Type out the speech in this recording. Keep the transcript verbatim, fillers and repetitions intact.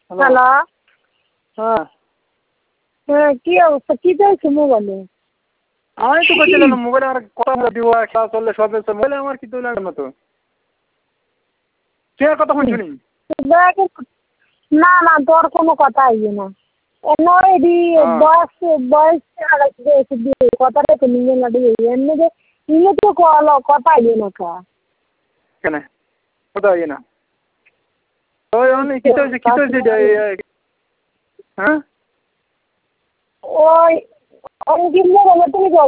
Hello. হ্যাঁ হ্যাঁ, কি অবস্থা? কি চলছে মোবাইলে? আমি তো বলছিলাম মোবাইলে আমার কথা দিব খেলা চললে সব মোবাইলে আমার কি তুই লাগে না তো কে কথা শুনি না না তোর কোনো কথা আইয়ে না এমনি বয়স বয়স কথাটা তো নিয়ে না দিয়ে এমনি যে নিয়ে তো কথা আইয়ে না কা কেন কথা আইয়ে না ওই অনেক কি চলছে কি চলছে হ্যাঁ ওই অনেক দিন ধরে তুমি